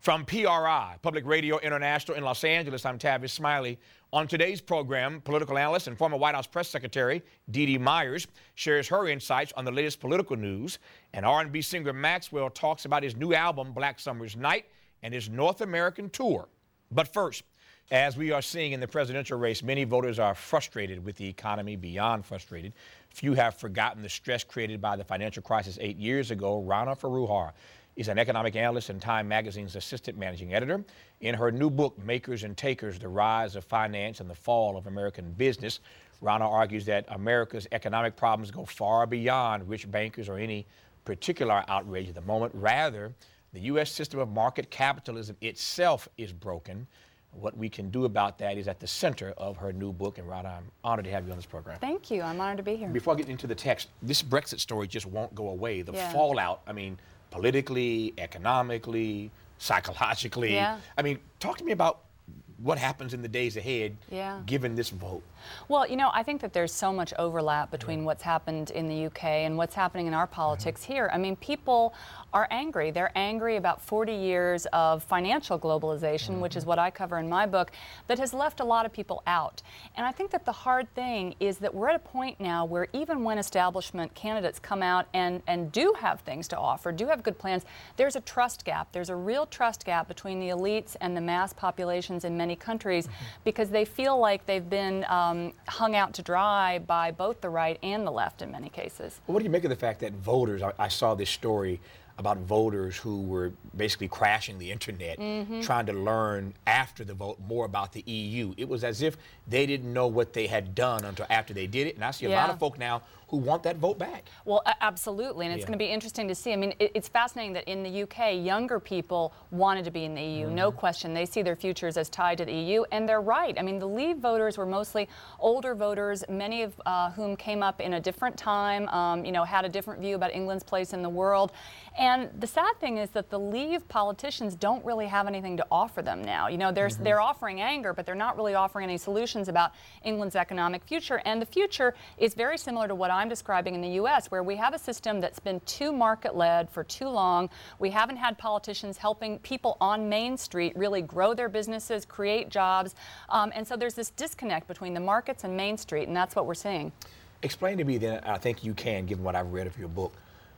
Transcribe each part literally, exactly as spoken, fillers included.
From P R I, Public Radio International in Los Angeles, I'm Tavis Smiley. On today's program, political analyst and former White House press secretary Dee Dee Myers shares her insights on the latest political news. And R and B singer Maxwell talks about his new album, Black Summer's Night, and his North American tour. But first, as we are seeing in the presidential race, many voters are frustrated with the economy, beyond frustrated. Few have forgotten the stress created by the financial crisis eight years ago. Rana Foroohar is an economic analyst and Time Magazine's assistant managing editor. In her new book, Makers and Takers, The Rise of Finance and the Fall of American Business, Rana argues that America's economic problems go far beyond rich bankers or any particular outrage at the moment. Rather, the U S system of market capitalism itself is broken. What we can do about that is at the center of her new book. And Rana, I'm honored to have you on this program. Thank you. I'm honored to be here. Before I get into the text, this Brexit story just won't go away. The Yeah. fallout, I mean, politically, economically, psychologically. Yeah. I mean, talk to me about what happens in the days ahead, Yeah. given this vote. Well, you know, I think that there's so much overlap between yeah. what's happened in the U K and what's happening in our politics mm-hmm. here. I mean, people are angry. They're angry about forty years of financial globalization, mm-hmm. which is what I cover in my book, that has left a lot of people out. And I think that the hard thing is that we're at a point now where even when establishment candidates come out and, and do have things to offer, do have good plans, there's a trust gap. There's a real trust gap between the elites and the mass populations in many countries mm-hmm. because they feel like they've been um, hung out to dry by both the right and the left in many cases. Well, what do you make of the fact that voters, I, I saw this story about voters who were basically crashing the internet, mm-hmm. trying to learn after the vote more about the E U. It was as if they didn't know what they had done until after they did it. And I see a yeah. lot of folk now who want that vote back. Well, uh, absolutely, and it's yeah. going to be interesting to see. I mean, it, it's fascinating that in the U K, younger people wanted to be in the E U, mm-hmm. no question. They see their futures as tied to the E U, and they're right. I mean, the Leave voters were mostly older voters, many of uh, whom came up in a different time, um, you know, had a different view about England's place in the world. And the sad thing is that the Leave politicians don't really have anything to offer them now. You know, they're, mm-hmm. they're offering anger, but they're not really offering any solutions about England's economic future. And the future is very similar to what I'm describing in the U S, where we have a system that's been too market-led for too long. We haven't had politicians helping people on Main Street really grow their businesses, create jobs. Um, and so there's this disconnect between the markets and Main Street, and that's what we're seeing. Explain to me then, I think you can, given what I've read of your book,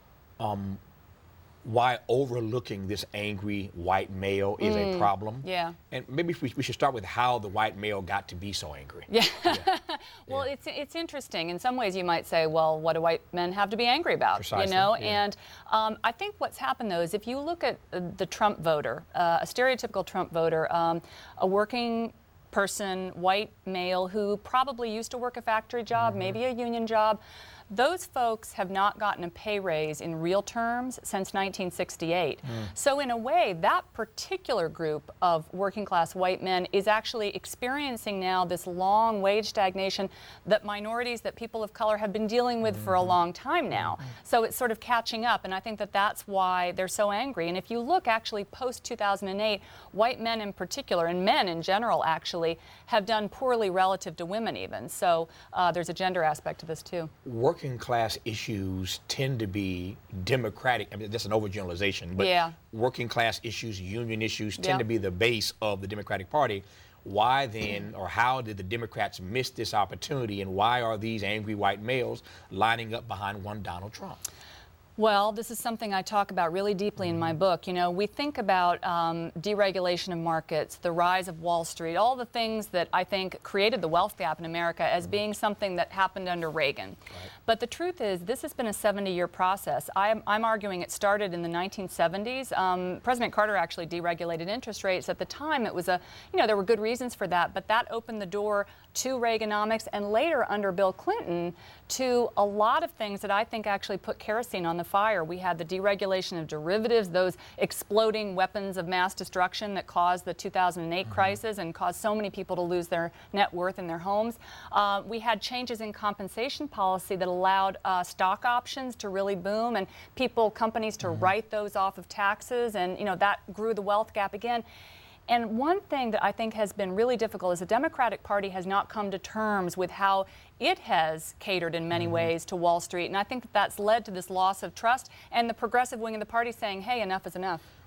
um, why overlooking this angry white male is mm, a problem. Yeah. And maybe we, we should start with how the white male got to be so angry. Yeah. yeah. Well, yeah. it's it's interesting. In some ways, you might say, well, what do white men have to be angry about? Precisely. You know. Yeah. And um, I think what's happened though is if you look at uh, the Trump voter, uh, a stereotypical Trump voter, um, a working person, white male who probably used to work a factory job, mm-hmm. maybe a union job. Those folks have not gotten a pay raise in real terms since nineteen sixty-eight. Mm. So in a way, that particular group of working class white men is actually experiencing now this long wage stagnation that minorities, that people of color have been dealing with mm-hmm. for a long time now. Mm-hmm. So it's sort of catching up, and I think that that's why they're so angry. And if you look actually post two thousand eight, white men in particular, and men in general actually, have done poorly relative to women even. So uh, there's a gender aspect to this too. Working class issues tend to be democratic. I mean, that's an overgeneralization, but yeah. working class issues, union issues tend yep. to be the base of the Democratic Party. Why then, or how did the Democrats miss this opportunity, and why are these angry white males lining up behind one Donald Trump? Well, this is something I talk about really deeply in my book. You know, we think about um, deregulation of markets, the rise of Wall Street, all the things that I think created the wealth gap in America as being something that happened under Reagan. Right. But the truth is, this has been a seventy-year process. I'm, I'm arguing it started in the nineteen seventies. Um, President Carter actually deregulated interest rates. At the time, it was a, you know, there were good reasons for that, but that opened the door to Reaganomics, and later under Bill Clinton to a lot of things that I think actually put kerosene on the fire. We had the deregulation of derivatives, those exploding weapons of mass destruction that caused the two thousand eight mm-hmm. crisis and caused so many people to lose their net worth in their homes. Uh, we had changes in compensation policy that allowed uh, stock options to really boom, and people, companies to mm-hmm. write those off of taxes, and you know that grew the wealth gap again. And one thing that I think has been really difficult is the Democratic Party has not come to terms with how it has catered in many mm-hmm. ways to Wall Street. And I think that that's led to this loss of trust, and the progressive wing of the party saying, hey, enough is enough.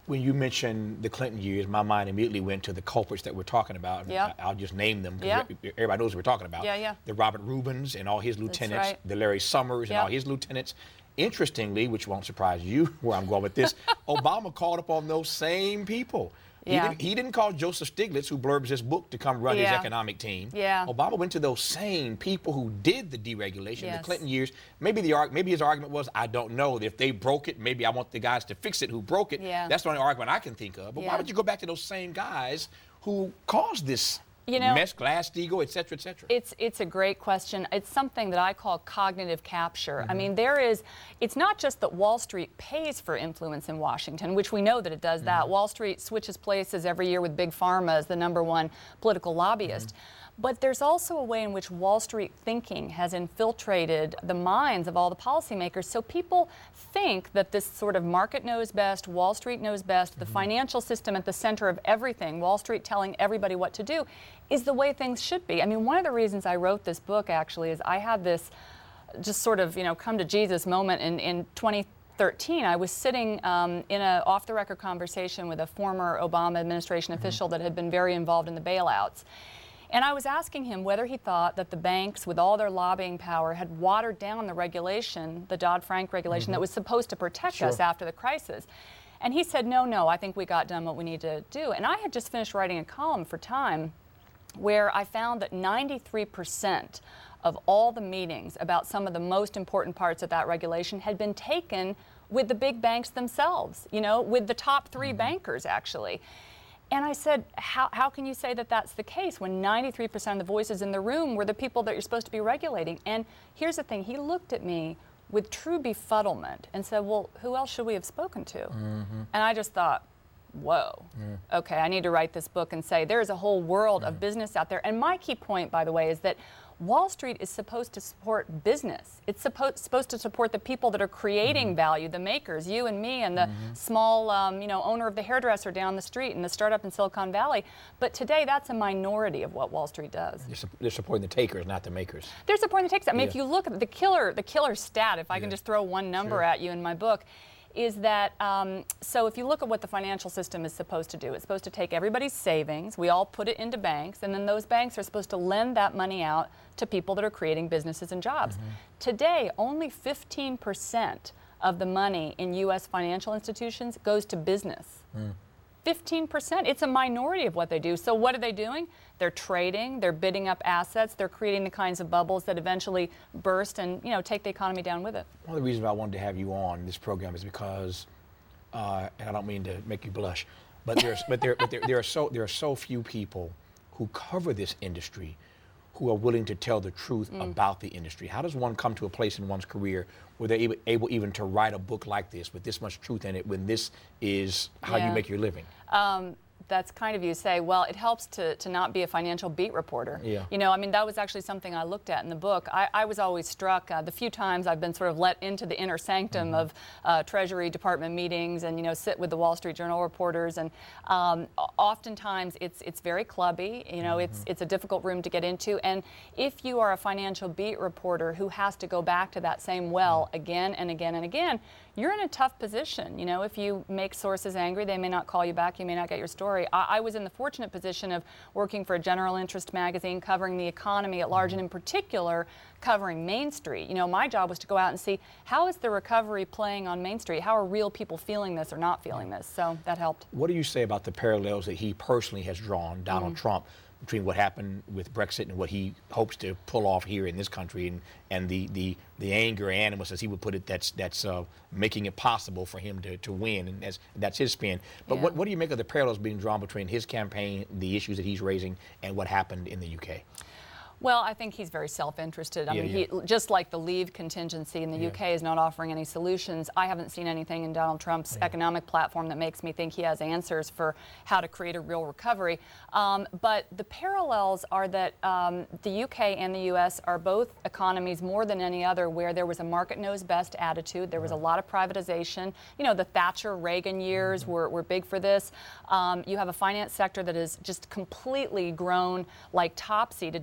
When you mentioned the Clinton years, my mind immediately went to the culprits that we're talking about. Yeah. I'll just name them because Yeah. everybody knows what we're talking about. Yeah, yeah. The Robert Rubins and all his lieutenants, right. the Larry Summers and Yeah. all his lieutenants. Interestingly, which won't surprise you where I'm going with this, Obama called upon those same people. He, Yeah. didn't, he didn't call Joseph Stiglitz, who blurbs his book, to come run his Yeah. economic team. Yeah. Obama went to those same people who did the deregulation in the Yes. Clinton years. Maybe the arg- maybe his argument was, I don't know. If they broke it, maybe I want the guys to fix it who broke it. Yeah. That's the only argument I can think of. But Yeah. why would you go back to those same guys who caused this You know, mess, Glass-Steagall, et cetera, et cetera? It's it's a great question. It's something that I call cognitive capture. Mm-hmm. I mean, there is, it's not just that Wall Street pays for influence in Washington, which we know that it does that. Mm-hmm. Wall Street switches places every year with Big Pharma as the number one political lobbyist. Mm-hmm. But there's also a way in which Wall Street thinking has infiltrated the minds of all the policymakers. So people think that this sort of market knows best, Wall Street knows best, the Mm-hmm. financial system at the center of everything, Wall Street telling everybody what to do, is the way things should be. I mean, one of the reasons I wrote this book actually is I had this just sort of, you know, come to Jesus moment in, in twenty thirteen. I was sitting um, in an off-the-record conversation with a former Obama administration Mm-hmm. official that had been very involved in the bailouts. And I was asking him whether he thought that the banks, with all their lobbying power, had watered down the regulation, the Dodd-Frank regulation, Mm-hmm. that was supposed to protect Sure. us after the crisis. And he said, no, no, I think we got done what we need to do. And I had just finished writing a column for Time where I found that ninety-three percent of all the meetings about some of the most important parts of that regulation had been taken with the big banks themselves, you know, with the top three Mm-hmm. bankers, actually. And I said, how, how can you say that that's the case when ninety-three percent of the voices in the room were the people that you're supposed to be regulating? And here's the thing, he looked at me with true befuddlement and said, well, who else should we have spoken to? Mm-hmm. And I just thought, whoa, Yeah. okay, I need to write this book and say there's a whole world of business out there. And my key point, by the way, is that Wall Street is supposed to support business. It's supposed supposed to support the people that are creating value, the makers, you and me, and the small, um, you know, owner of the hairdresser down the street and the startup in Silicon Valley. But today, that's a minority of what Wall Street does. They're, su- they're supporting the takers, not the makers. They're supporting the takes. I mean, Yeah. if you look at the killer, the killer stat, if I can Yeah. just throw one number Sure. at you in my book, is that, um, so if you look at what the financial system is supposed to do, it's supposed to take everybody's savings, we all put it into banks, and then those banks are supposed to lend that money out to people that are creating businesses and jobs. Mm-hmm. Today, only fifteen percent of the money in U S financial institutions goes to business. Mm. fifteen percent. It's a minority of what they do. So what are they doing? They're trading, they're bidding up assets, they're creating the kinds of bubbles that eventually burst and, you know, take the economy down with it. One of the reasons I wanted to have you on this program is because, uh, and I don't mean to make you blush, but there's but there but there, there are so there are so few people who cover this industry who are willing to tell the truth Mm. about the industry. How does one come to a place in one's career where they're able, able even to write a book like this with this much truth in it when this is how Yeah. you make your living? Um, that's kind of you say, well, it helps to, to not be a financial beat reporter. Yeah. You know, I mean, that was actually something I looked at in the book. I, I was always struck uh, the few times I've been sort of let into the inner sanctum Mm-hmm. of uh, Treasury Department meetings and, you know, sit with the Wall Street Journal reporters. And um, o- oftentimes it's it's very clubby. You know, it's Mm-hmm. it's a difficult room to get into. And if you are a financial beat reporter who has to go back to that same well again and again and again, you're in a tough position. You know, if you make sources angry, they may not call you back, you may not get your story. I, I was in the fortunate position of working for a general interest magazine covering the economy at large, and in particular, covering Main Street. You know, my job was to go out and see how is the recovery playing on Main Street? How are real people feeling this or not feeling this? So that helped. What do you say about the parallels that he personally has drawn, Donald Mm. Trump, between what happened with Brexit and what he hopes to pull off here in this country, and, and the, the, the anger, animus, as he would put it, that's that's uh, making it possible for him to, to win, and that's, that's his spin. But Yeah. what, what do you make of the parallels being drawn between his campaign, the issues that he's raising, and what happened in the U K? Well, I think he's very self-interested. I Yeah, mean, yeah. he, just like the Leave contingency in the Yeah. U K is not offering any solutions, I haven't seen anything in Donald Trump's Yeah. economic platform that makes me think he has answers for how to create a real recovery. Um, but the parallels are that um, the U K and the U S are both economies more than any other where there was a market knows best attitude. There was a lot of privatization. You know, the Thatcher Reagan years Mm-hmm. were, were big for this. Um, you have a finance sector that has just completely grown like Topsy to dominate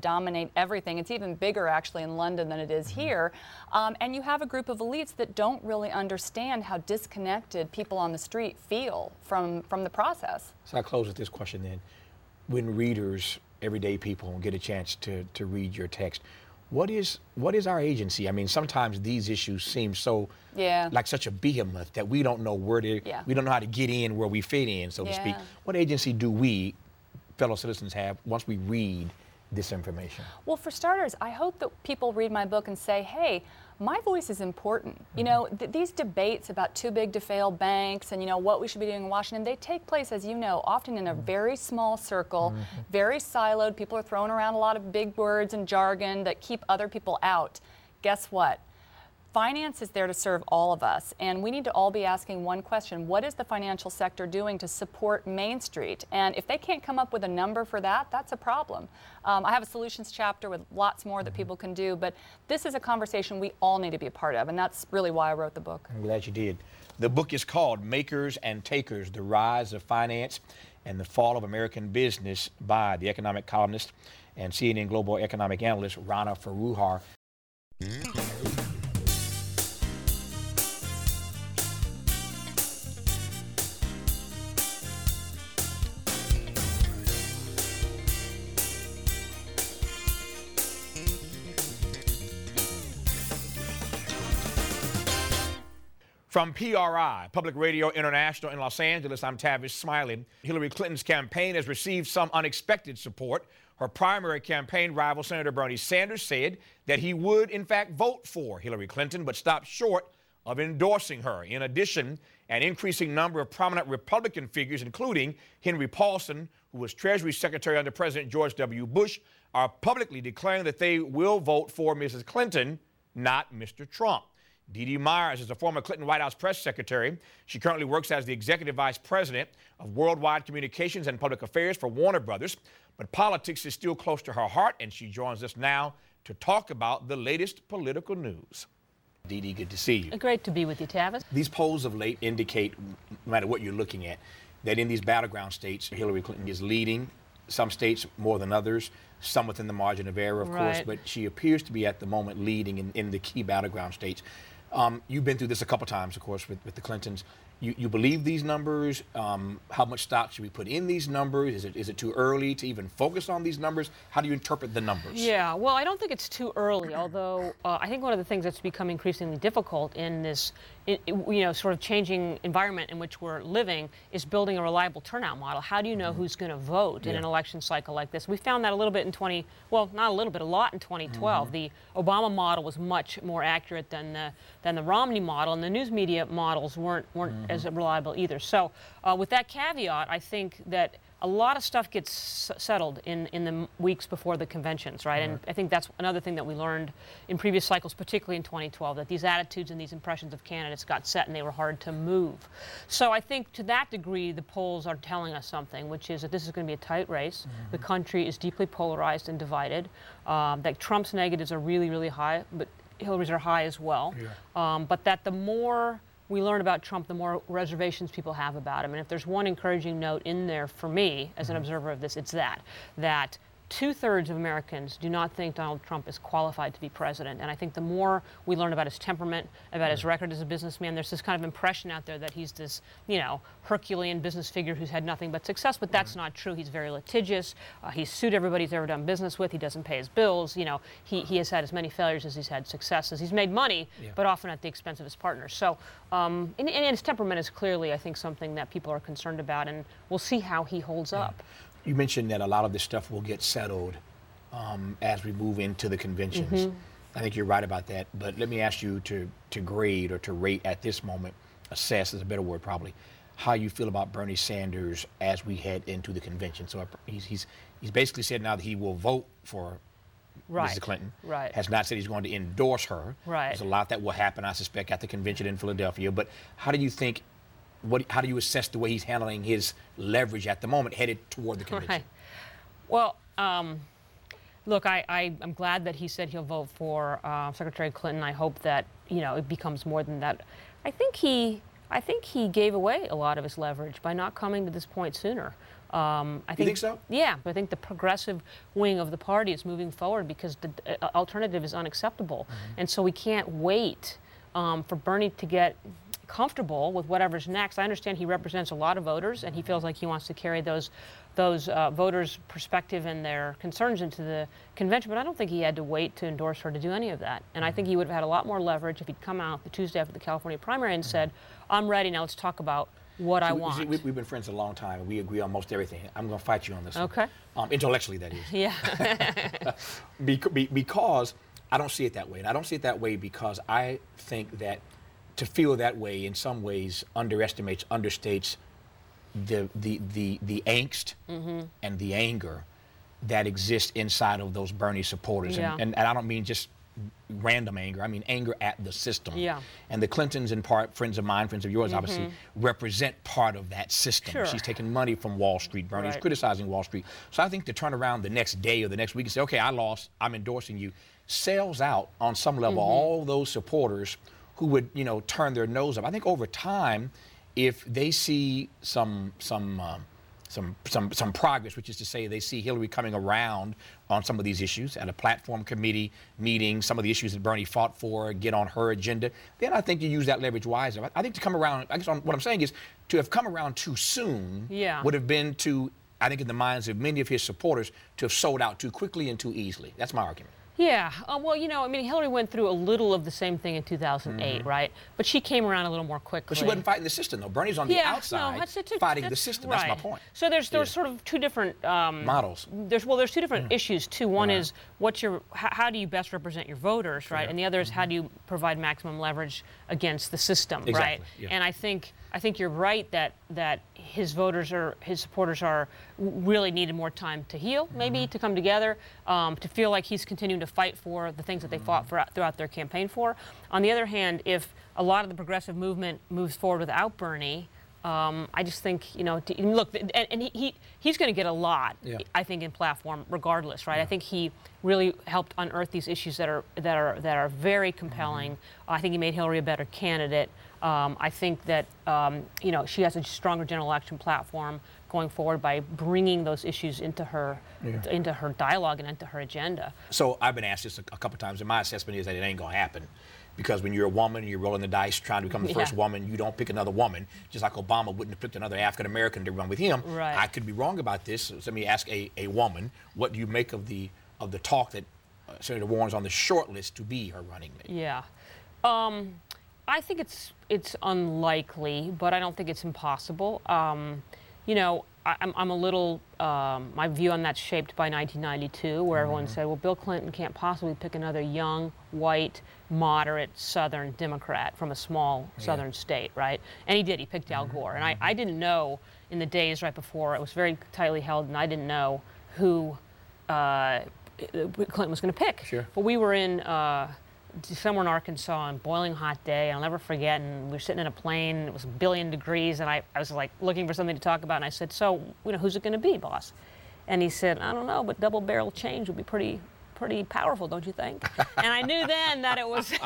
dominate everything. It's even bigger, actually, in London than it is mm-hmm. here. Um, and you have a group of elites that don't really understand how disconnected people on the street feel from, from the process. So I close with this question then. When readers, everyday people, get a chance to, to read your text, what is what is our agency? I mean, sometimes these issues seem so yeah. like such a behemoth that we don't know where to, yeah. we don't know how to get in where we fit in, so yeah. to speak. What agency do we, fellow citizens, have once we read this information? Well, for starters, I hope that people read my book and say, hey, my voice is important. Mm-hmm. You know, th these debates about too big to fail banks and, you know, what we should be doing in Washington, they take place, as you know, often in a very small circle, mm-hmm. very siloed. People are throwing around a lot of big words and jargon that keep other people out. Guess what? Finance is there to serve all of us, and we need to all be asking one question: what is the financial sector doing to support Main Street? And if they can't come up with a number for that, that's a problem. Um, I have a solutions chapter with lots more that people can do, but this is a conversation we all need to be a part of, and that's really why I wrote the book. I'm glad you did. The book is called Makers and Takers: The Rise of Finance and the Fall of American Business by the economic columnist and C N N Global economic analyst Rana Foroohar. From P R I, Public Radio International in Los Angeles, I'm Tavis Smiley. Hillary Clinton's campaign has received some unexpected support. Her primary campaign rival, Senator Bernie Sanders, said that he would, in fact, vote for Hillary Clinton, but stopped short of endorsing her. In addition, an increasing number of prominent Republican figures, including Henry Paulson, who was Treasury Secretary under President George W. Bush, are publicly declaring that they will vote for Missus Clinton, not Mister Trump. Dee Dee Myers is a former Clinton White House press secretary. She currently works as the executive vice president of worldwide communications and public affairs for Warner Brothers. But politics is still close to her heart, and she joins us now to talk about the latest political news. Dee Dee, good to see you. Great to be with you, Tavis. These polls of late indicate, no matter what you're looking at, that in these battleground states, Hillary Clinton is leading. Some states more than others, some within the margin of error, of right. course, but she appears to be at the moment leading in, in the key battleground states. Um, you've been through this a couple times, of course, with, with the Clintons. You, you believe these numbers? Um, how much stock should we put in these numbers? Is it is it too early to even focus on these numbers? How do you interpret the numbers? Yeah, well, I don't think it's too early, although uh, I think one of the things that's become increasingly difficult in this, in, you know, sort of changing environment in which we're living is building a reliable turnout model. How do you know mm-hmm. who's going to vote yeah. in an election cycle like this? We found that a little bit in twenty, well, not a little bit, a lot in twenty twelve. Mm-hmm. The Obama model was much more accurate than the than the Romney model, and the news media models weren't weren't mm-hmm. as reliable either. So uh, with that caveat, I think that a lot of stuff gets s settled in, in the weeks before the conventions, right? right? And I think that's another thing that we learned in previous cycles, particularly in twenty twelve, that these attitudes and these impressions of candidates got set and they were hard to move. So I think to that degree, the polls are telling us something, which is that this is going to be a tight race. Mm-hmm. The country is deeply polarized and divided. Um, that Trump's negatives are really, really high, but Hillary's are high as well. Yeah. Um, but that the more we learn about Trump, the more reservations people have about him. And if there's one encouraging note in there for me as an observer of this, it's that, that two-thirds of Americans do not think Donald Trump is qualified to be president. And I think the more we learn about his temperament, about his record as a businessman, there's this kind of impression out there that he's this, you know, Herculean business figure who's had nothing but success, but that's not true. He's very litigious. Uh, he's sued everybody he's ever done business with. He doesn't pay his bills. You know, he, he has had as many failures as he's had successes. He's made money, yeah. but often at the expense of his partners. So, um, and, and his temperament is clearly, I think, something that people are concerned about, and we'll see how he holds yeah. up. You mentioned that a lot of this stuff will get settled um, as we move into the conventions. Mm-hmm. I think you're right about that. But let me ask you to, to grade or to rate at this moment, assess is a better word probably, how you feel about Bernie Sanders as we head into the convention. So he's, he's, he's basically said now that he will vote for right. Missus Clinton. Right. Has not said he's going to endorse her. Right. There's a lot that will happen, I suspect, at the convention in Philadelphia. But how do you think What, how do you assess the way he's handling his leverage at the moment headed toward the convention? Right. Well, um, look, I, I, I'm glad that he said he'll vote for uh, Secretary Clinton. I hope that, you know, it becomes more than that. I think he, I think he gave away a lot of his leverage by not coming to this point sooner. Um, I You think, think so? Yeah, I think the progressive wing of the party is moving forward because the uh, alternative is unacceptable. Mm-hmm. And so we can't wait um, for Bernie to get comfortable with whatever's next. I understand he represents a lot of voters, and he feels like he wants to carry those those uh, voters' perspective and their concerns into the convention, but I don't think he had to wait to endorse her to do any of that. And I think he would have had a lot more leverage if he'd come out the Tuesday after the California primary and said, I'm ready, now let's talk about what See, I we- want. see, we, we've been friends a long time, and we agree on most everything. I'm going to fight you on this Okay. one. Um, intellectually, that is. Yeah. Bec- be- because I don't see it that way. And I don't see it that way because I think that to feel that way in some ways underestimates, understates the the the, the angst Mm-hmm. and the anger that exists inside of those Bernie supporters. Yeah. And, and, and I don't mean just random anger. I mean anger at the system. Yeah. And the Clintons, in part, friends of mine, friends of yours, obviously, represent part of that system. Sure. She's taking money from Wall Street. Bernie's Right. criticizing Wall Street. So I think to turn around the next day or the next week and say, okay, I lost, I'm endorsing you, sells out on some level all those supporters who would, you know, turn their nose up. I think over time, if they see some some um, some some some progress, which is to say they see Hillary coming around on some of these issues at a platform committee meeting, some of the issues that Bernie fought for, get on her agenda, then I think you use that leverage wisely. I think to come around, I guess what I'm saying is to have come around too soon Yeah. would have been to, I think in the minds of many of his supporters, to have sold out too quickly and too easily. That's my argument. Yeah, uh, well, you know, I mean, Hillary went through a little of the same thing in two thousand eight, Mm-hmm. right? But she came around a little more quickly. But she wasn't fighting the system, though. Bernie's on the yeah, outside no, that's, that's, fighting that's, the system. Right. That's my point. So there's there's Yeah. sort of two different um, Models. There's well, there's two different issues too. One Right. is what's your how, how do you best represent your voters, right? Sure. And the other is how do you provide maximum leverage against the system, right? Exactly, yeah. And I think I think you're right that that his voters are his supporters are really needed more time to heal, maybe Mm-hmm. to come together, um, to feel like he's continuing to fight for the things that they fought for throughout their campaign for. On the other hand, if a lot of the progressive movement moves forward without Bernie, um, I just think, you know, to, and look, and, and he, he he's going to get a lot, Yeah. I think, in platform, regardless, right? I think he really helped unearth these issues that are that are that are very compelling. Mm-hmm. I think he made Hillary a better candidate. Um, I think that um, you know she has a stronger general election platform going forward by bringing those issues into her Yeah. into her dialogue and into her agenda. So I've been asked this a, a couple times, and my assessment is that it ain't going to happen. Because when you're a woman and you're rolling the dice trying to become the Yeah. first woman, you don't pick another woman. Just like Obama wouldn't have picked another African American to run with him. Right. I could be wrong about this. So let me ask a, a woman, what do you make of the of the talk that uh, Senator Warren's on the short list to be her running mate? Yeah. Um, I think it's it's unlikely, but I don't think it's impossible. Um, you know, I, I'm, I'm a little, um, my view on that's shaped by nineteen ninety-two, where everyone said, well, Bill Clinton can't possibly pick another young, white, moderate Southern Democrat from a small Southern state, right? And he did. He picked Al Gore. And I, I didn't know in the days right before, it was very tightly held, and I didn't know who uh, Clinton was going to pick. Sure. But we were in uh, somewhere in Arkansas on a boiling hot day. I'll never forget. And we were sitting in a plane. And it was a billion degrees, and I, I was like looking for something to talk about. And I said, "So, you know, who's it going to be, boss?" And he said, "I don't know, but double-barrel change would be pretty." pretty powerful, don't you think? And I knew then that it was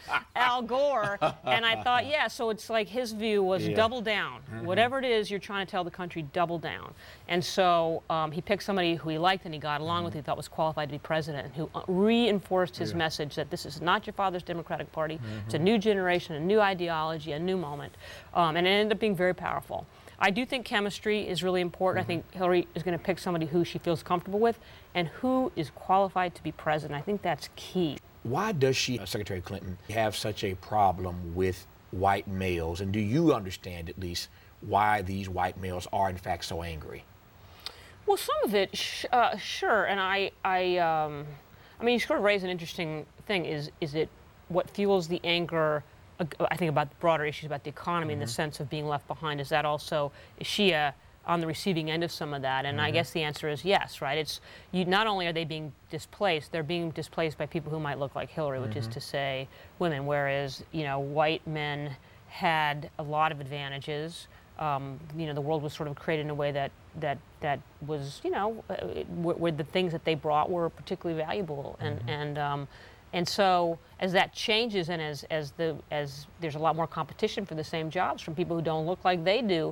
Al Gore, and I thought, yeah, so it's like his view was Yeah. double down. Mm-hmm. Whatever it is you're trying to tell the country, double down. And so um, he picked somebody who he liked and he got along with, who he thought was qualified to be president, and who uh, reinforced his Yeah. message that this is not your father's Democratic Party. Mm-hmm. It's a new generation, a new ideology, a new moment. Um, and it ended up being very powerful. I do think chemistry is really important. Mm-hmm. I think Hillary is going to pick somebody who she feels comfortable with and who is qualified to be president. I think that's key. Why does she, uh, Secretary Clinton, have such a problem with white males? And do you understand, at least, why these white males are, in fact, so angry? Well, some of it, sh- uh, sure. And I, I, um, I mean, you sort of raise an interesting thing. Is is it what fuels the anger? uh, I think about the broader issues about the economy in the sense of being left behind. Is that also is she uh, on the receiving end of some of that? And I guess the answer is yes, right? It's you. Not only are they being displaced, they're being displaced by people who might look like Hillary, which is to say, women. Whereas you know, white men had a lot of advantages. Um, you know, the world was sort of created in a way that that that was, you know, uh, where, where the things that they brought were particularly valuable, and Mm-hmm. and um, and so as that changes, and as as the as there's a lot more competition for the same jobs from people who don't look like they do,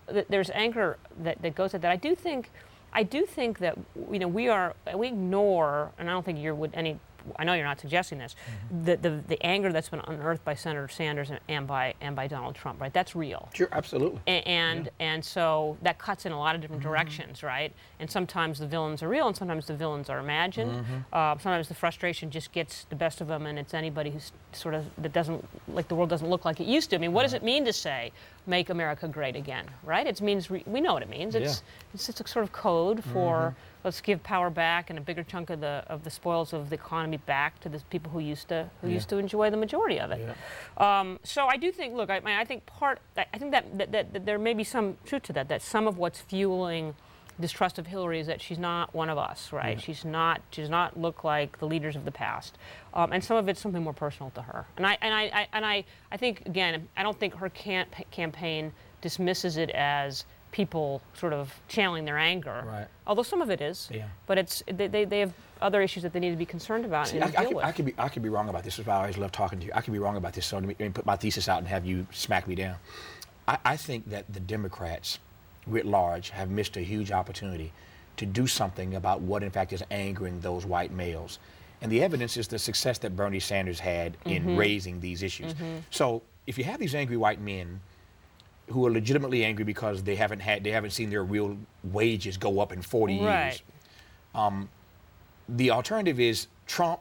th- there's anger that, that goes at that. I do think, I do think that you know we are we ignore, and I don't think you would any. I know you're not suggesting this. Mm-hmm. The, the the anger that's been unearthed by Senator Sanders and, and by and by Donald Trump, right? That's real. Sure, absolutely. And and, yeah. and so that cuts in a lot of different mm-hmm. directions, right? And sometimes the villains are real, and sometimes the villains are imagined. Mm-hmm. Uh, sometimes the frustration just gets the best of them, and it's anybody who's sort of that doesn't like the world doesn't look like it used to. I mean, what right. does it mean to say "Make America Great Again"? Right? It means re- we know what it means. It's yeah. it's just a sort of code for. Mm-hmm. Let's give power back and a bigger chunk of the of the spoils of the economy back to the people who used to who yeah. used to enjoy the majority of it. Yeah. Um, so I do think. Look, I, I think part. I think that, that, that, that there may be some truth to that. That some of what's fueling distrust of Hillary is that she's not one of us, right? Yeah. She's not. She does not look like the leaders of the past, um, and some of it's something more personal to her. And I and I, I and I I think again, I don't think her camp- campaign dismisses it as people sort of channeling their anger, right. although some of it is. Yeah. But it's they, they, they have other issues that they need to be concerned about See, and I, deal I, could, with. I could be I could be wrong about this. This is why I always love talking to you. I could be wrong about this. So let me, let me put my thesis out and have you smack me down. I, I think that the Democrats, writ large, have missed a huge opportunity to do something about what, in fact, is angering those white males. And the evidence is the success that Bernie Sanders had mm-hmm. in raising these issues. Mm-hmm. So if you have these angry white men who are legitimately angry because they haven't had, they haven't seen their real wages go up in forty right. years. Um, the alternative is Trump,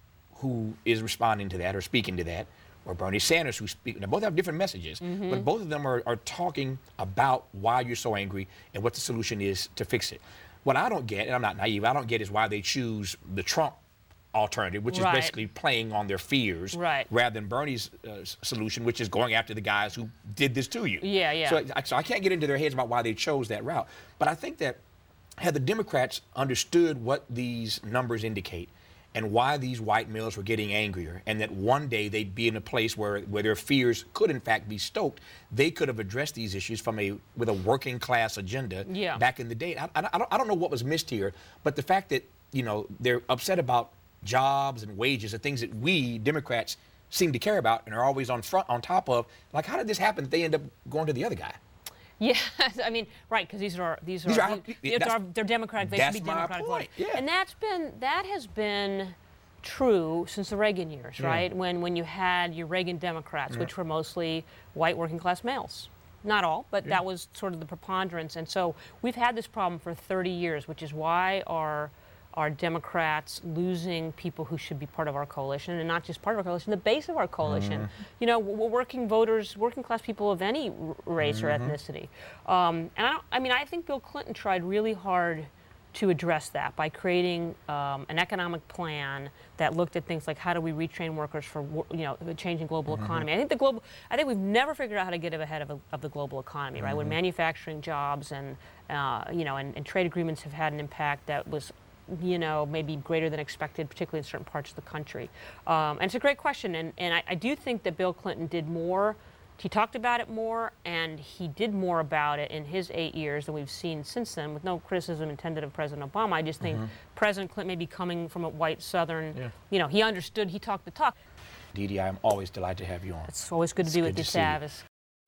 who is responding to that or speaking to that, or Bernie Sanders, who speak. Now both have different messages, mm-hmm. but both of them are, are talking about why you're so angry and what the solution is to fix it. What I don't get, and I'm not naive, I don't get is why they choose the Trump alternative, which right. is basically playing on their fears, right. rather than Bernie's uh, solution, which is going after the guys who did this to you. Yeah, yeah. So, so I can't get into their heads about why they chose that route. But I think that had the Democrats understood what these numbers indicate and why these white males were getting angrier, and that one day they'd be in a place where, where their fears could in fact be stoked, they could have addressed these issues from a with a working class agenda yeah. back in the day. I, I, I, don't, I don't know what was missed here, but the fact that you know they're upset about jobs and wages are things that we Democrats seem to care about and are always on front on top of. Like, how did this happen that they end up going to the other guy? Yeah, I mean, right, because these are these are, these are, these, are they're Democratic. They should be Democratic voting, yeah. and that's been that has been true since the Reagan years, yeah. right? When when you had your Reagan Democrats, yeah. which were mostly white working class males. Not all, but yeah. that was sort of the preponderance. And so we've had this problem for thirty years, which is why our Are Democrats losing people who should be part of our coalition, and not just part of our coalition, the base of our coalition? Mm-hmm. You know, we're working voters, working class people of any race mm-hmm. or ethnicity. Um, and I, don't, I mean, I think Bill Clinton tried really hard to address that by creating um, an economic plan that looked at things like how do we retrain workers for, you know, the changing global mm-hmm. economy. I think the global, I think we've never figured out how to get ahead of, a, of the global economy, right? Mm-hmm. When manufacturing jobs and, uh, you know, and, and trade agreements have had an impact that was you know, maybe greater than expected, particularly in certain parts of the country. Um, and it's a great question, and, and I, I do think that Bill Clinton did more. He talked about it more, and he did more about it in his eight years than we've seen since then, with no criticism intended of President Obama. I just think mm-hmm. President Clinton, maybe coming from a white Southern, yeah. you know, he understood, he talked the talk. Dee Dee, I'm always delighted to have you on. It's always good to it's be good with you, Tavis.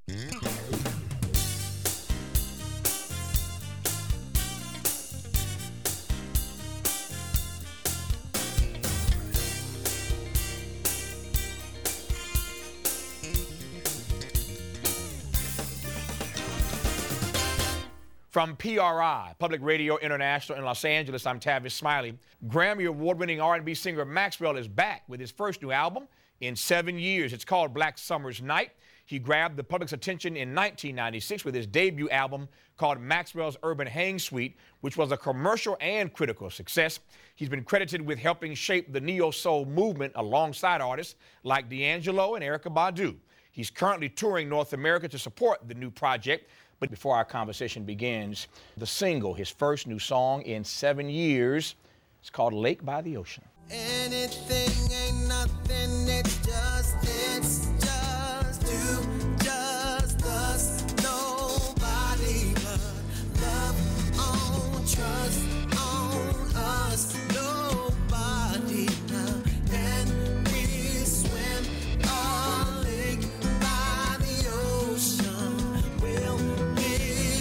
From P R I, Public Radio International in Los Angeles, I'm Tavis Smiley. Grammy Award-winning R and B singer Maxwell is back with his first new album in seven years. It's called Black Summer's Night. He grabbed the public's attention in nineteen ninety-six with his debut album called Maxwell's Urban Hang Suite, which was a commercial and critical success. He's been credited with helping shape the neo-soul movement alongside artists like D'Angelo and Erykah Badu. He's currently touring North America to support the new project. But before our conversation begins, the single, his first new song in seven years, it's called Lake by the Ocean. Anything ain't nothing, it's just, it's just you, just us, nobody but love on, trust on us, nobody now, and we swim a lake by the ocean, we'll be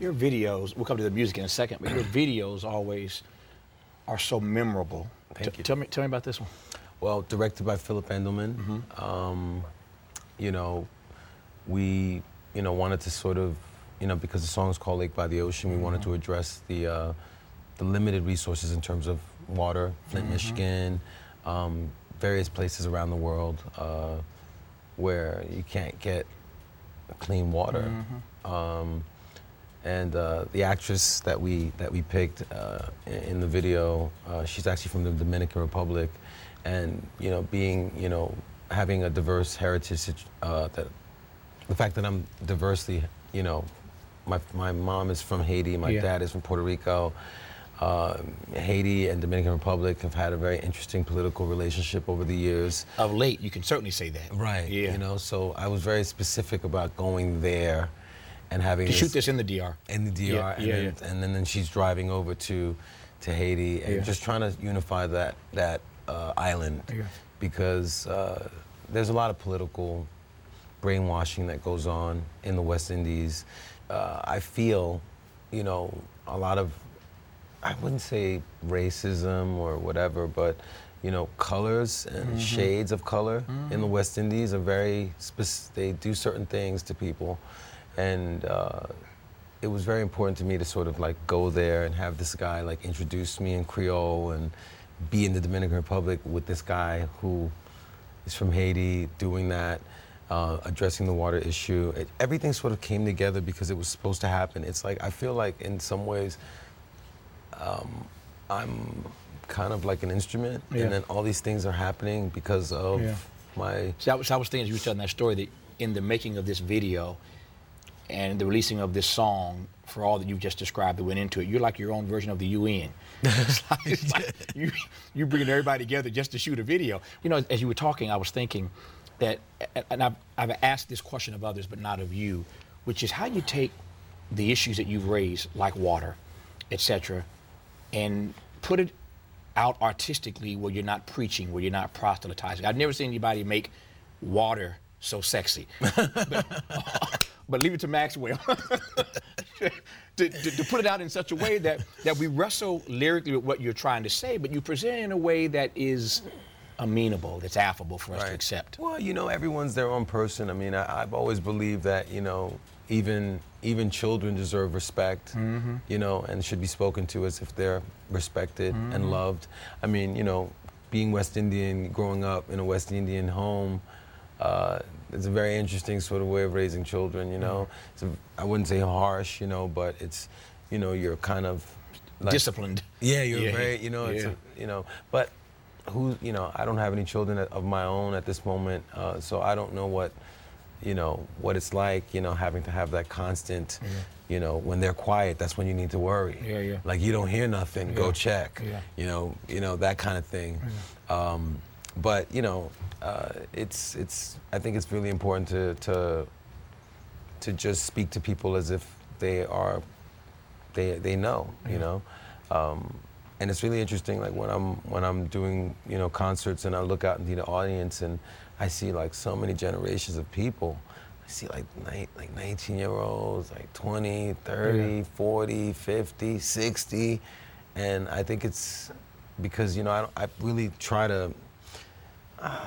Your videos, we'll come to the music in a second, but your videos always are so memorable. Thank T- you. Tell me, tell me about this one. Well, directed by Philip Endelman. Mm-hmm. Um, you know, we, you know, wanted to sort of, you know, because the song is called Lake by the Ocean, we wanted to address the uh, the limited resources in terms of water, Flint, Mm-hmm. Michigan, um, various places around the world uh, where you can't get clean water. Mm-hmm. Um, and uh, the actress that we that we picked uh, in, in the video, uh, she's actually from the Dominican Republic, and you know, being you know, having a diverse heritage, uh, that the fact that I'm diversely, you know, my my mom is from Haiti, my Yeah. dad is from Puerto Rico. Uh, Haiti and Dominican Republic have had a very interesting political relationship over the years. Of late, you can certainly say that. Right. Yeah. You know, so I was very specific about going there and having To shoot this in the D R. in the D R, Yeah, and, yeah, then, yeah. and then then she's driving over to to Haiti and Yeah. just trying to unify that that uh, island, Yeah. because uh, there's a lot of political brainwashing that goes on in the West Indies. Uh, I feel, you know, a lot of, I wouldn't say racism or whatever, but you know, colors and Mm-hmm. shades of color in the West Indies are very spec- they do certain things to people, and uh, it was very important to me to sort of like go there and have this guy like introduce me in Creole and be in the Dominican Republic with this guy who is from Haiti doing that, uh, addressing the water issue. It, everything sort of came together because it was supposed to happen. It's like, I feel like in some ways, um, I'm kind of like an instrument, Yeah. and then all these things are happening because of Yeah. my, See, I was, I was thinking as you were telling that story that in the making of this video and the releasing of this song, for all that you've just described that went into it, you're like your own version of the U N. It's like, it's like you, you bringing everybody together just to shoot a video. You know, as you were talking, I was thinking that, and I've, I've asked this question of others, but not of you, which is how you take the issues that you've raised, like water, et cetera, and put it out artistically where you're not preaching, where you're not proselytizing. I've never seen anybody make water so sexy. but, but leave it to Maxwell to, to, to put it out in such a way that, that we wrestle lyrically with what you're trying to say, but you present it in a way that is amenable, that's affable for us to accept. Well, you know, everyone's their own person. I mean, I, I've always believed that, you know, even even children deserve respect, Mm-hmm. you know, and should be spoken to as if they're respected Mm-hmm. and loved. I mean, you know, being West Indian, growing up in a West Indian home, uh, it's a very interesting sort of way of raising children, you know. It's a, I wouldn't say harsh, you know, but it's, you know, you're kind of like, Disciplined. Yeah, you're Yeah. very, you know, it's Yeah. a, you know, but who, you know, I don't have any children of my own at this moment, uh, so I don't know what, you know, what it's like, you know, having to have that constant, you know, when they're quiet, that's when you need to worry. Yeah, yeah. Like you don't hear nothing, Yeah. go check. Yeah. You know, you know that kind of thing. Um, but you know, uh, it's it's. I think it's really important to to to just speak to people as if they are, they they know, you know. Um, and it's really interesting, like when I'm when I'm doing, you know, concerts and I look out into the audience and I see like so many generations of people. I see like ni- like nineteen year olds, like twenty, thirty, Yeah. forty, fifty, sixty. And I think it's because, you know, I, don't, I really try to, uh,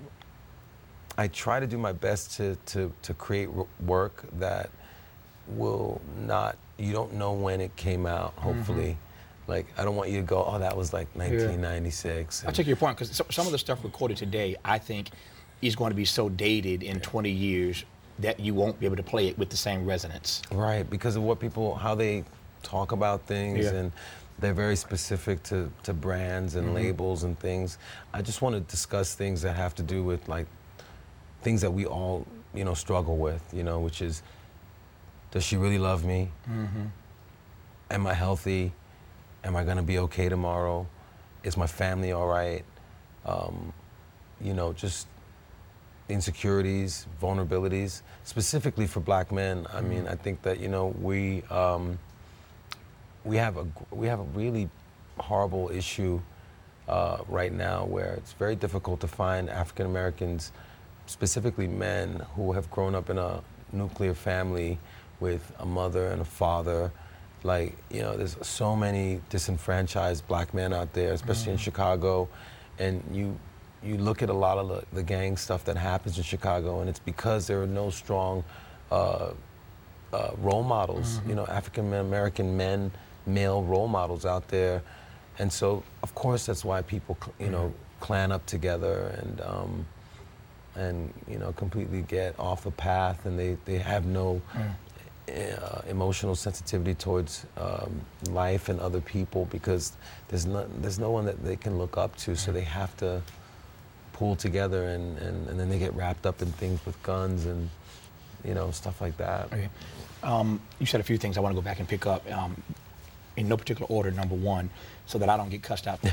I try to do my best to, to, to create w- work that will not, you don't know when it came out, hopefully. Like, I don't want you to go, oh, that was like nineteen ninety-six. I take your point, because some of the stuff recorded today, I think, is going to be so dated in twenty years that you won't be able to play it with the same resonance. Right, because of what people, how they talk about things, Yeah. and they're very specific to, to brands and Mm-hmm. labels and things. I just want to discuss things that have to do with like things that we all, you know, struggle with, you know, which is, does she really love me? Mm-hmm. Am I healthy? Am I gonna be okay tomorrow? Is my family all right? Um, you know, just insecurities, vulnerabilities, specifically for black men. I mean, I think that, you know, we um, we have a we have a really horrible issue uh, right now where it's very difficult to find African Americans, specifically men, who have grown up in a nuclear family with a mother and a father. Like, you know, there's so many disenfranchised black men out there, especially in Chicago, and you you look at a lot of the, the gang stuff that happens in Chicago, and it's because there are no strong uh, uh, role models, you know, African American men, male role models out there, and so of course that's why people, you know, clan up together and um, and you know completely get off the path, and they they have no. Uh, emotional sensitivity towards um, life and other people, because there's no, there's no one that they can look up to, so they have to pull together, and, and, and then they get wrapped up in things with guns and, you know, stuff like that. Okay. Um, you said a few things I want to go back and pick up um, in no particular order. Number one, so that I don't get cussed out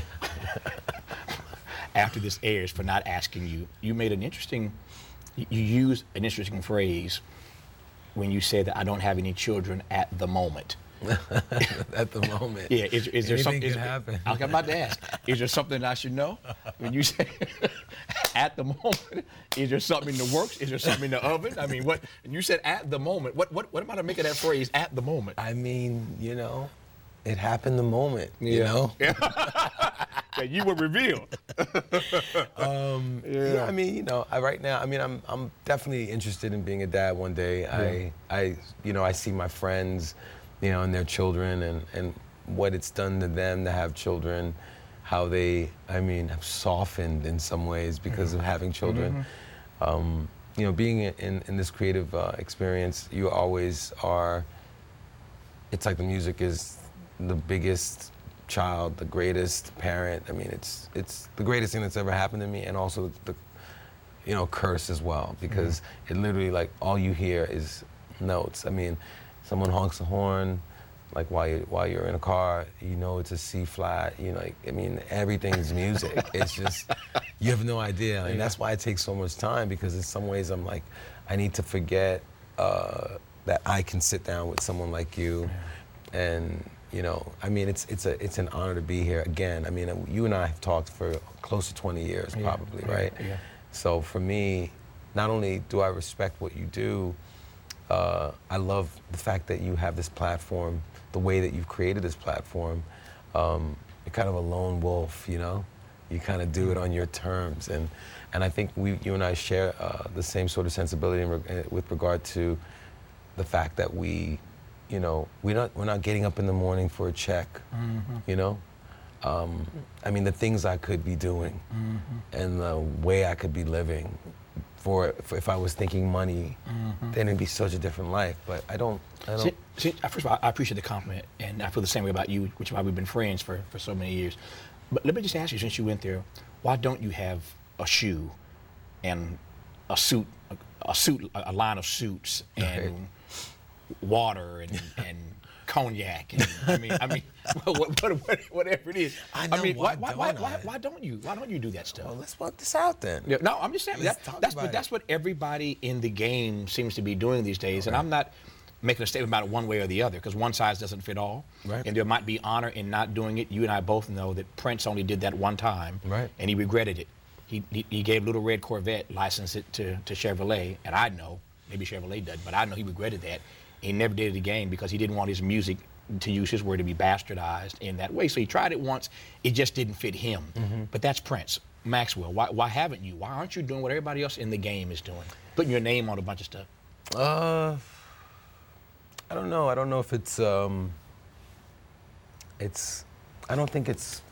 after this airs for not asking you. You made an interesting, you used an interesting phrase when you said that I don't have any children at the moment. At the moment. Yeah, is, is there something? Anything can happen. I was about to ask. Is there something I should know? When you say at the moment, is there something in the works? Is there something in the oven? I mean, what? And you said at the moment. What? What? What am I to make of that phrase? At the moment. I mean, you know, it happened the moment. You Yeah. know. That you were revealed. Um, Yeah. yeah. I mean, you know, I, right now, I mean, I'm I'm definitely interested in being a dad one day. I I you know I see my friends, you know, and their children, and and what it's done to them to have children, how they, I mean, have softened in some ways because of having children. Um, you know, being in in this creative uh, experience, you always are. It's like the music is the biggest child, the greatest parent. I mean, it's it's the greatest thing that's ever happened to me, and also the, you know, curse as well, because mm-hmm. it literally, like, all you hear is notes. I mean, someone honks a horn, like while you while you're in a car, you know it's a C flat. You know, like, I mean, everything's music. It's just, you have no idea, and that's why it takes so much time, because in some ways I'm like, I need to forget uh, that I can sit down with someone like you, yeah. and. You know, I mean, it's it's a it's an honor to be here again. I mean, you and I have talked for close to twenty years, yeah, probably, yeah, right? Yeah. So for me, not only do I respect what you do, uh, I love the fact that you have this platform, the way that you've created this platform. Um, you're kind of a lone wolf, you know. You kind of do it on your terms, and and I think we, you and I share uh, the same sort of sensibility in re- with regard to the fact that we. You know, we're not we're not getting up in the morning for a check. Mm-hmm. You know, um, I mean, the things I could be doing, mm-hmm. and the way I could be living, for, for if I was thinking money, mm-hmm. then it'd be such a different life. But I don't. I don't. See, see, first of all, I appreciate the compliment, and I feel the same way about you, which is why we've been friends for, for so many years. But let me just ask you, since you went there, why don't you have a shoe, and a suit, a, a suit, a line of suits, and Right. water and, and cognac, and I mean, I mean, what, what, what, whatever it is. I know, mean, why why, why, don't why, I? why don't you? Why don't you do that stuff? Well, let's work this out then. Yeah, no, I'm just saying Let's that, talk that's about what it. that's what everybody in the game seems to be doing these days, and I'm not making a statement about it one way or the other, because one size doesn't fit all, Right. and there might be honor in not doing it. You and I both know that Prince only did that one time, Right. and he regretted it. He, he he gave Little Red Corvette, licensed it to, to Chevrolet, and I know, maybe Chevrolet doesn't, but I know he regretted that. He never did it again because he didn't want his music, to use his word, to be bastardized in that way. So he tried it once, it just didn't fit him. Mm-hmm. But that's Prince. Maxwell, why, why haven't you? Why aren't you doing what everybody else in the game is doing? Putting your name on a bunch of stuff. Uh, I don't know. I don't know if it's, um, it's, I don't think it's,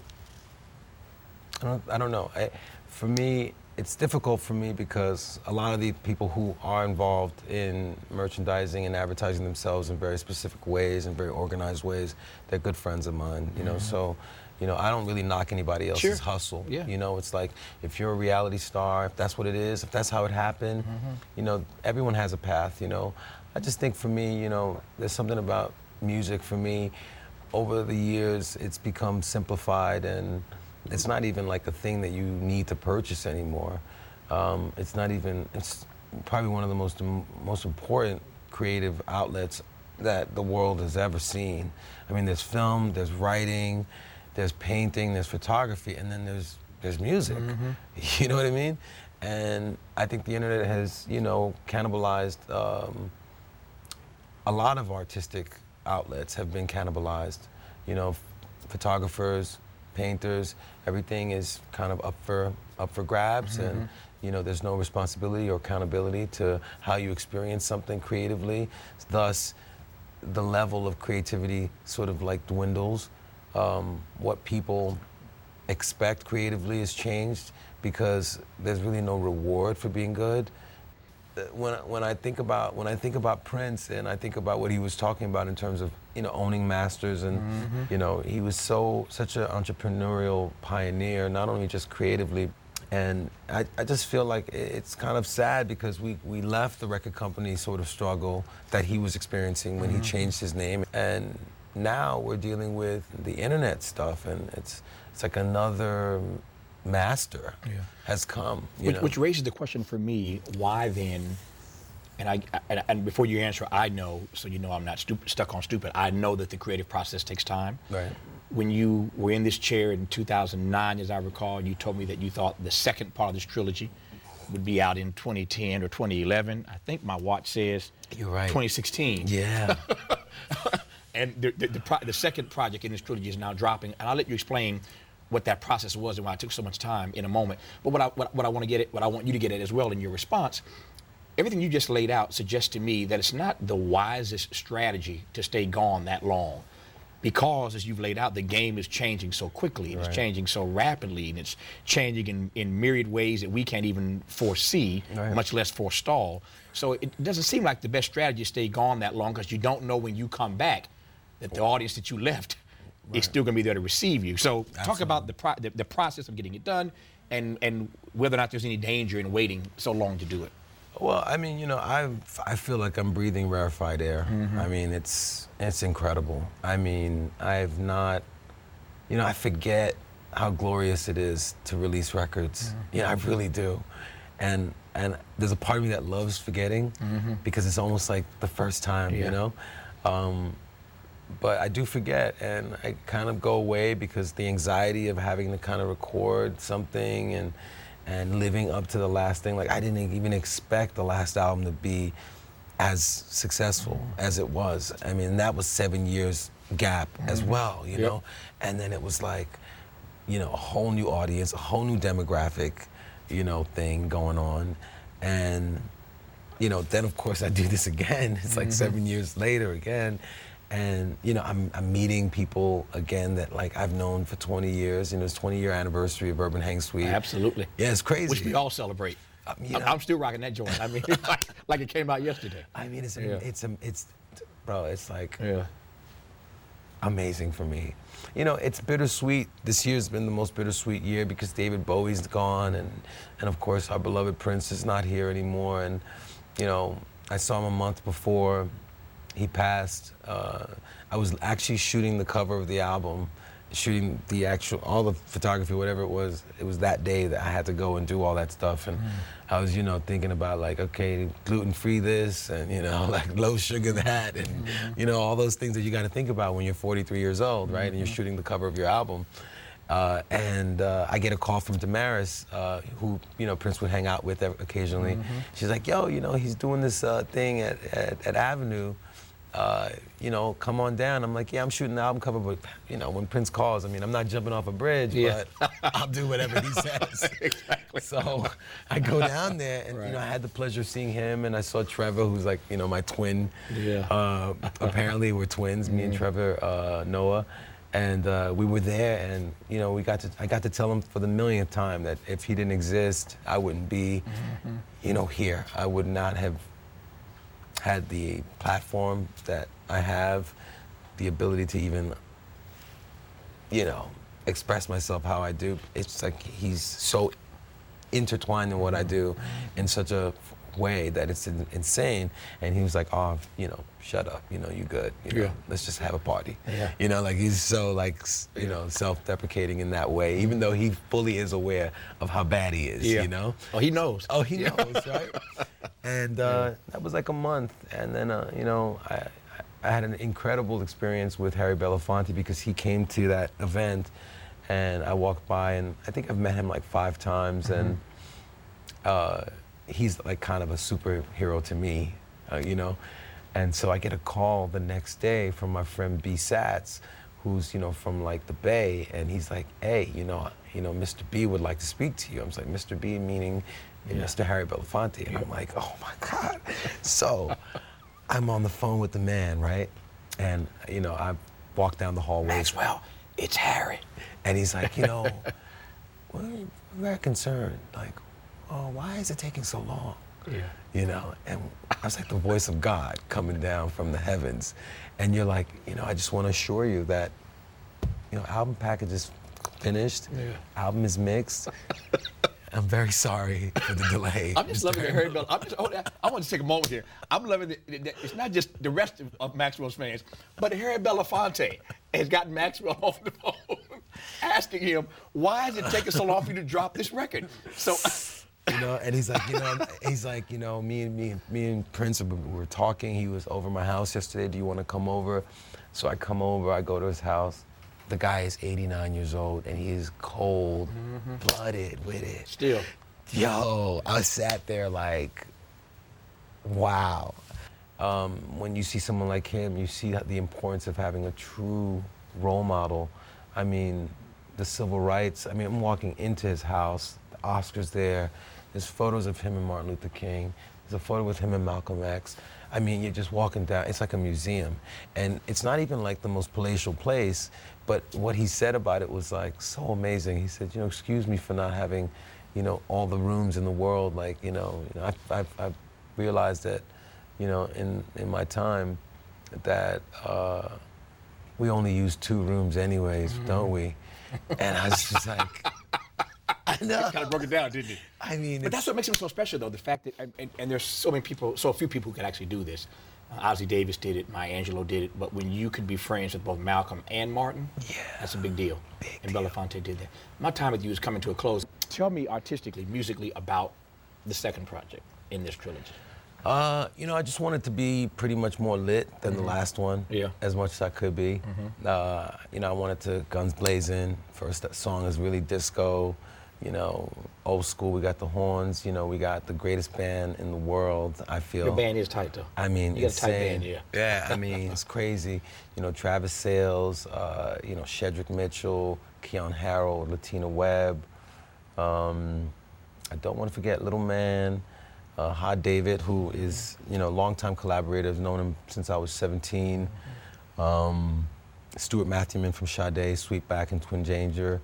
I don't, I don't know. I, for me, it's difficult for me because a lot of the people who are involved in merchandising and advertising themselves in very specific ways and very organized ways, they're good friends of mine, you know, mm-hmm. so, you know, I don't really knock anybody else's Sure. hustle. Yeah. You know, it's like, if you're a reality star, if that's what it is, if that's how it happened, mm-hmm. you know, everyone has a path, you know. I just think for me, you know, there's something about music for me. Over the years, it's become simplified, and it's not even like a thing that you need to purchase anymore. Um, it's not even, it's probably one of the most, most important creative outlets that the world has ever seen. I mean, there's film, there's writing, there's painting, there's photography, and then there's there's music. Mm-hmm. You know what I mean? And I think the internet has, you know, cannibalized um, a lot of artistic outlets have been cannibalized. You know, f- photographers, painters, everything is kind of up for up for grabs, mm-hmm. and you know, there's no responsibility or accountability to how you experience something creatively. Thus, the level of creativity sort of like dwindles. Um, what people expect creatively has changed because there's really no reward for being good. When when I think about when I think about Prince and I think about what he was talking about in terms of, you know, owning masters, and mm-hmm. you know, he was so such an entrepreneurial pioneer, not only just creatively. And I, I just feel like it's kind of sad because we, we left the record company sort of struggle that he was experiencing when mm-hmm. he changed his name. And now we're dealing with the internet stuff, and it's it's like another master yeah. has come. You which, know? which raises the question for me, why then, and I and, and before you answer, I know, so you know I'm not stupid, stuck on stupid, I know that the creative process takes time. Right. When you were in this chair in two thousand nine, as I recall, you told me that you thought the second part of this trilogy would be out in twenty ten or twenty eleven. I think my watch says You're right. twenty sixteen. Yeah. And the, the, the, pro- the second project in this trilogy is now dropping, and I'll let you explain what that process was and why it took so much time in a moment. But what I what, what I want to get at, what I want you to get at as well in your response, everything you just laid out suggests to me that it's not the wisest strategy to stay gone that long. Because, as you've laid out, the game is changing so quickly, and right. it's changing so rapidly, and it's changing in, in myriad ways that we can't even foresee, right. much less forestall. So it doesn't seem like the best strategy to stay gone that long, because you don't know when you come back that the audience that you left right. is still going to be there to receive you. So Absolutely. Talk about the, pro- the the process of getting it done, and, and whether or not there's any danger in waiting so long to do it. Well, I mean, you know, I I feel like I'm breathing rarefied air. Mm-hmm. I mean, it's it's incredible. I mean, I've not, you know, I forget how glorious it is to release records. Mm-hmm. Yeah, I really do. And and there's a part of me that loves forgetting mm-hmm. because it's almost like the first time, yeah. you know. Um, but I do forget, and I kind of go away because the anxiety of having to kind of record something and. and living up to the last thing. Like, I didn't even expect the last album to be as successful mm-hmm. as it was. I mean, that was seven years gap mm-hmm. as well, you yep. know? And then it was like, you know, a whole new audience, a whole new demographic, you know, thing going on. And, you know, then of course I do this again. It's like mm-hmm. seven years later again. And, you know, I'm, I'm meeting people again that, like, I've known for twenty years. You know, it's twenty year anniversary of Urban Hang Suite. Absolutely. Yeah, it's crazy. Which we all celebrate. Um, you know, I'm still rocking that joint. I mean, it's like, like it came out yesterday. I mean, it's, yeah. it's, it's, it's, bro, it's like yeah. amazing for me. You know, it's bittersweet. This year's been the most bittersweet year because David Bowie's gone, and, and of course, our beloved Prince is not here anymore. And, you know, I saw him a month before he passed. Uh, I was actually shooting the cover of the album, shooting the actual, all the photography, whatever it was. It was that day that I had to go and do all that stuff. And mm. I was, you know, thinking about, like, okay, gluten-free this, and, you know, like low sugar that, and, mm-hmm. you know, all those things that you got to think about when you're forty-three years old, right? Mm-hmm. And you're shooting the cover of your album. Uh, and uh, I get a call from Damaris, uh, who, you know, Prince would hang out with occasionally. Mm-hmm. She's like, yo, you know, he's doing this uh, thing at, at, at Avenue. Uh, you know, come on down. I'm like, yeah, I'm shooting the album cover, but, you know, when Prince calls, I mean, I'm not jumping off a bridge, yeah. but I'll do whatever he says. Exactly. So I go down there, and, right. you know, I had the pleasure of seeing him, and I saw Trevor, who's like, you know, my twin. Yeah. Uh, apparently we're twins, mm-hmm. me and Trevor uh, Noah. And uh, we were there, and, you know, we got to, I got to tell him for the millionth time that if he didn't exist, I wouldn't be, mm-hmm. you know, here. I would not have had the platform that I have, the ability to even, you know, express myself how I do. It's like he's so intertwined in what I do in such a way that it's insane. And he was like, oh, you know, shut up, you know, you good, you know, yeah. let's just have a party. Yeah. You know, like he's so like, you know, self-deprecating in that way, even though he fully is aware of how bad he is, yeah. you know? Oh, he knows. Oh, he knows, right? And uh, yeah. that was like a month. And then, uh, you know, I, I had an incredible experience with Harry Belafonte because he came to that event, and I walked by, and I think I've met him like five times, mm-hmm. and uh, he's like kind of a superhero to me, uh, you know? And so I get a call the next day from my friend B. Satz, who's, you know, from like the Bay, and he's like, hey, you know, you know, Mister B would like to speak to you. I'm like, Mister B meaning yeah. Mister Harry Belafonte. And I'm like, oh my God. So I'm on the phone with the man, right? And, you know, I walk down the hallway. Maxwell, it's Harry. And he's like, you know, we're very concerned. Like, oh, why is it taking so long? Yeah. You know, and I was like the voice of God coming down from the heavens. And you're like, you know, I just want to assure you that, you know, album package is finished. Yeah. Album is mixed. I'm very sorry for the delay. I'm just loving the Harry Bell. I'm just, hold on, I want to take a moment here. I'm loving that it's not just the rest of, of Maxwell's fans, but Harry Belafonte has gotten Maxwell off the phone, asking him, why is it taking so long for you to drop this record? So. You know, and he's like, you know, he's like, you know, me and me, me and Prince we were talking. He was over my house yesterday. Do you want to come over? So I come over. I go to his house. The guy is eighty-nine years old, and he is cold-blooded mm-hmm. with it. Still. Yo, I sat there like, wow. Um, when you see someone like him, you see the importance of having a true role model. I mean, the civil rights. I mean, I'm walking into his house. The Oscars there. There's photos of him and Martin Luther King. There's a photo with him and Malcolm X. I mean, you're just walking down, it's like a museum. And it's not even like the most palatial place, but what he said about it was like so amazing. He said, you know, excuse me for not having, you know, all the rooms in the world. Like, you know, you know I've, I've, I've realized that, you know, in, in my time that uh, we only use two rooms anyways, mm-hmm. don't we? And I was just like, I know. Kind of broke it down, didn't it? I mean, but that's what makes him so special, though. The fact that, and, and there's so many people, so few people who can actually do this. Uh, Ossie Davis did it, Maya Angelou did it, but when you could be friends with both Malcolm and Martin, yeah, that's a big deal. Big and deal. Belafonte did that. My time with you is coming to a close. Tell me artistically, musically, about the second project in this trilogy. Uh, you know, I just wanted to be pretty much more lit than mm-hmm. the last one, yeah, as much as I could be. Mm-hmm. Uh, you know, I wanted to guns blazing. First that song is really disco. You know, old school. We got the horns. You know, we got the greatest band in the world. I feel. Your band is tight, though. I mean, you got insane. a tight band, yeah. Yeah, I mean, it's crazy. You know, Travis Sales. Uh, you know, Shedrick Mitchell, Keon Harold, Latina Webb. Um, I don't want to forget Little Man. Uh, Hod David, who is, you know, longtime collaborator. I've known him since I was seventeen. Um, Stuart Matthewman from Sade, Sweetback and Twin Danger.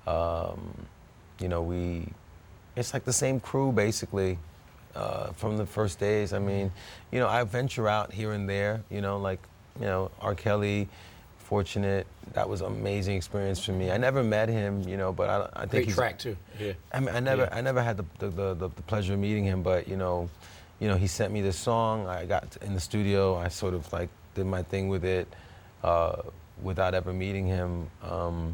Um, you know, we, it's like the same crew basically uh, from the first days. I mean, you know, I venture out here and there, you know, like, you know, R. Kelly, Fortunate. That was an amazing experience for me. I never met him, you know, but I, I think Great he's track too. Yeah. I mean, I never, yeah. I never had the the, the the pleasure of meeting him, but you know, you know, he sent me this song. I got in the studio. I sort of like did my thing with it, uh, without ever meeting him. Um,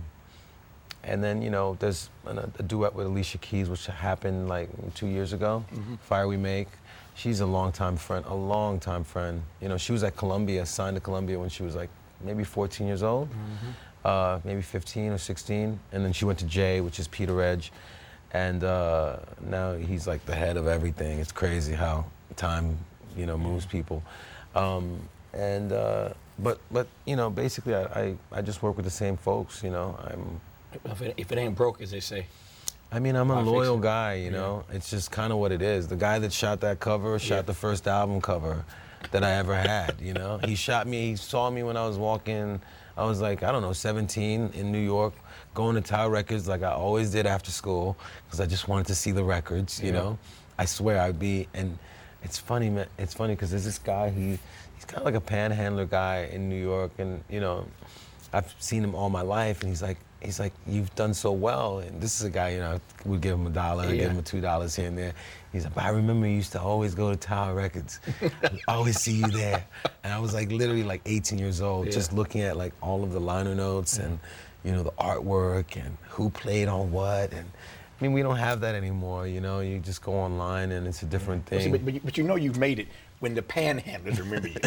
and then you know, there's a, a duet with Alicia Keys, which happened like two years ago. Mm-hmm. Fire We Make. She's a longtime friend, a longtime friend. You know, she was at Columbia, signed to Columbia when she was like maybe fourteen years old. Mm-hmm. Uh, maybe fifteen or sixteen, and then she went to Jay, which is Peter Edge, and uh, now he's like the head of everything. It's crazy how time, you know, moves people. Um, and uh, but but you know, basically, I, I I just work with the same folks. You know, I'm. If it, if it ain't broke, as they say. I mean, I'm a Why loyal fix it? guy. You know, Yeah. it's just kind of what it is. The guy that shot that cover shot Yeah. the first album cover that I ever had. You know, he shot me. He saw me when I was walking. I was like, I don't know, seventeen in New York, going to Tower Records like I always did after school, because I just wanted to see the records, you Yeah. know? I swear I'd be, and it's funny, man, it's funny because there's this guy, he, he's kind of like a panhandler guy in New York, and, you know, I've seen him all my life, and he's like, he's like, you've done so well. And this is a guy, you know, I would give him a dollar, I'd Yeah. give him a two dollars here and there. He's like, but I remember you used to always go to Tower Records. I'd always see you there. And I was like literally like eighteen years old, Yeah. just looking at like all of the liner notes and, you know, the artwork and who played on what. And I mean, we don't have that anymore, you know, you just go online and it's a different But, see, thing. but, but, you, but you know you've made it when the panhandlers remember you.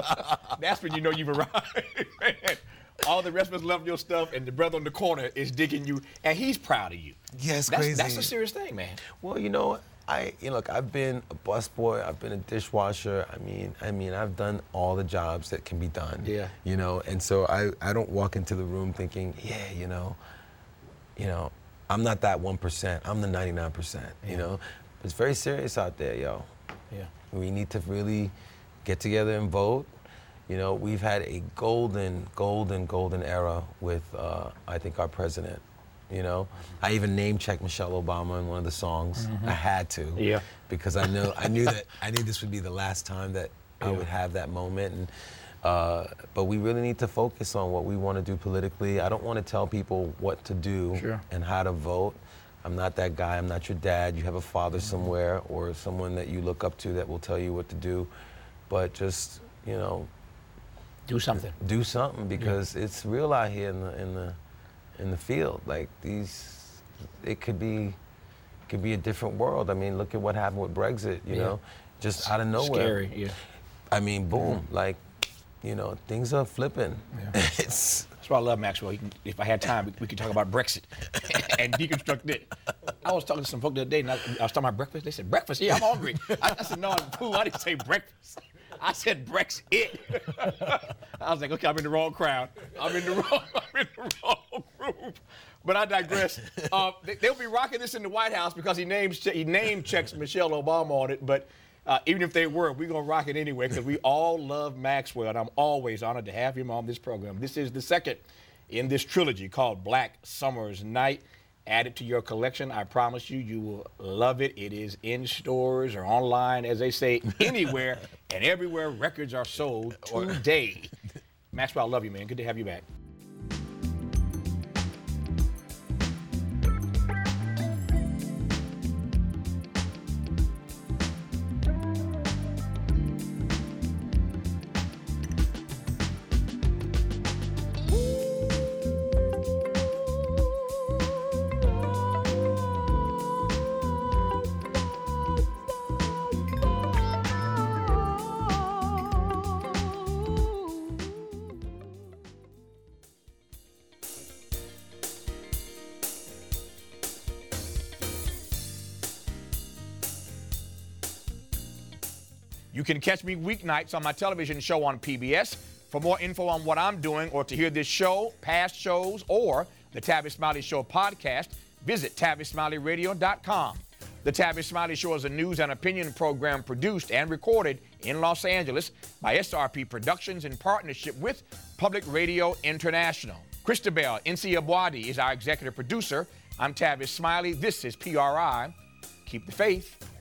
That's when you know you've arrived, man. All the rest of us love your stuff, and the brother on the corner is digging you, and he's proud of you. Yeah, it's that's, crazy. That's a serious thing, man. Well, you know, I, you know, look, I've been a busboy, I've been a dishwasher. I mean, I mean, I've done all the jobs that can be done. Yeah. You know, and so I, I don't walk into the room thinking, yeah, you know, you know, I'm not that one percent. I'm the ninety-nine percent. Yeah. You know, it's very serious out there, yo. Yeah. We need to really get together and vote. You know, we've had a golden, golden, golden era with, uh, I think, our president. You know, I even name checked Michelle Obama in one of the songs. Mm-hmm. I had to, yeah, because I know I knew that I knew this would be the last time that yeah. I would have that moment. And uh, but we really need to focus on what we want to do politically. I don't want to tell people what to do sure. and how to vote. I'm not that guy. I'm not your dad. You have a father mm-hmm. somewhere or someone that you look up to that will tell you what to do. But just, you know, do something. Do something because yeah. it's real out here in the in the. in the field. Like these, it could be, could be a different world. I mean, look at what happened with Brexit, you yeah. know, just out of nowhere. Scary, yeah. I mean, boom, yeah. like, you know, things are flipping. Yeah. it's, That's why I love Maxwell. Can, if I had time, we, we could talk about Brexit and deconstruct it. I was talking to some folk the other day, and I, I was talking about breakfast. They said, breakfast? Yeah, I'm hungry. I, I said, no, I'm cool. I didn't say breakfast. I said Brexit. I was like, okay, I'm in the wrong crowd. I'm in the wrong, I'm in the wrong group. But I digress. Uh, they, they'll be rocking this in the White House because he names he name checks Michelle Obama on it. But uh, even if they were, we're gonna rock it anyway because we all love Maxwell, and I'm always honored to have him on this program. This is the second in this trilogy called Black Summer's Night. Add it to your collection. I promise you, you will love it. It is in stores or online, as they say, anywhere and everywhere records are sold today. Maxwell, I love you, man. Good to have you back. You can catch me weeknights on my television show on P B S. For more info on what I'm doing or to hear this show, past shows, or the Tavis Smiley Show podcast, visit Tavis Smiley Radio dot com. The Tavis Smiley Show is a news and opinion program produced and recorded in Los Angeles by S R P Productions in partnership with Public Radio International. Christabel Nsiabwadi is our executive producer. I'm Tavis Smiley. This is P R I. Keep the faith.